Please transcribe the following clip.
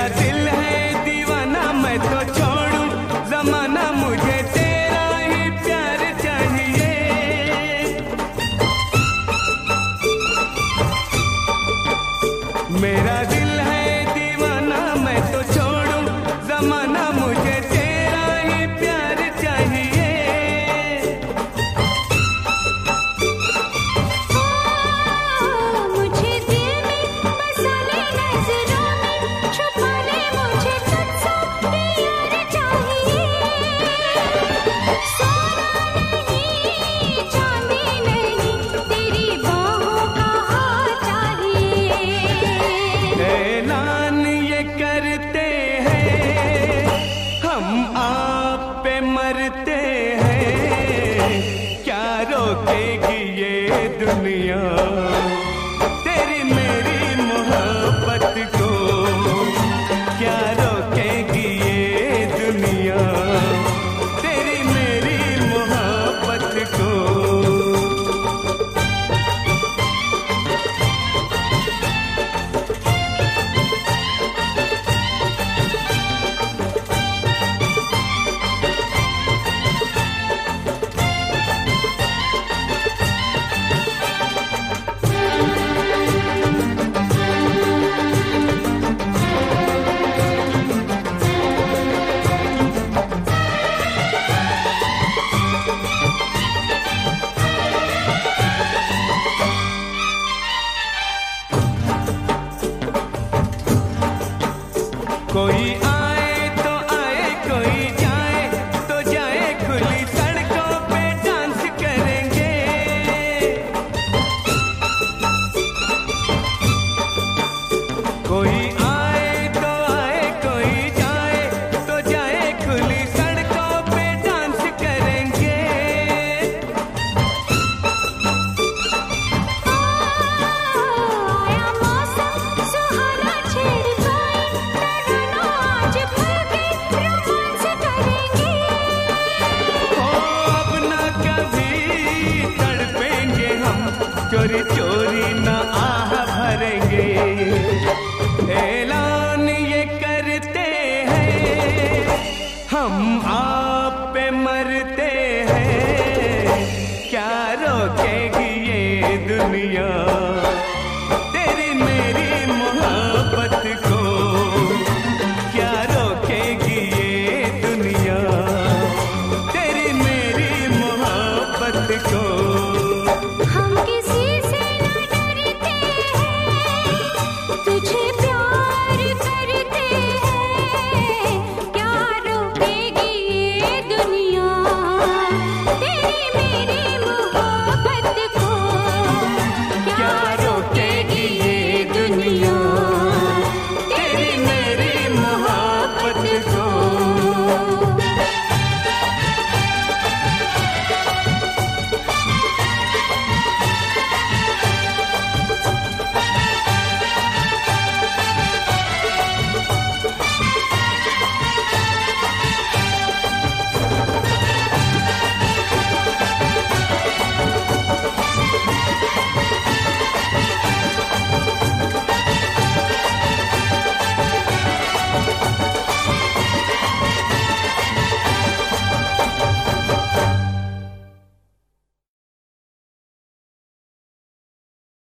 मेरा दिल है दीवाना, मैं तो छोड़ूं जमाना, मुझे तेरा ही प्यार चाहिए। मेरा दिल है दीवाना, मैं तो छोड़ूं जमाना, मुझे तेरा ही प्यार चाहिए। मुझे दिल में बसा ले, नजरों में छुपा ले, मुझे तुझसे प्यार चाहिए। सोना नहीं चांदी नहीं, तेरी बाहों का हार चाहिए। ऐलान ये करते हैं हम आप पे मरते हैं, क्या रोकेगी ये दुनिया तेरी मेरी मोहब्बत को, क्या रोकेगी ये दुनिया तेरी मेरी मोहब्बत को। कोई आए तो आए, कोई जाए तो जाए, खुली सड़कों पे डांस करेंगे। कोई आए तो आए, कोई जाए तो जाए, खुली सड़कों पे डांस करेंगे। आया मौसम सुहाना, छेड़ पाए आज भर के रोमांस करेंगे। ओ अब ना कभी तड़पेंगे हम, चोरी चोरी ना आह भरेंगे। ऐलान ये करते हैं हम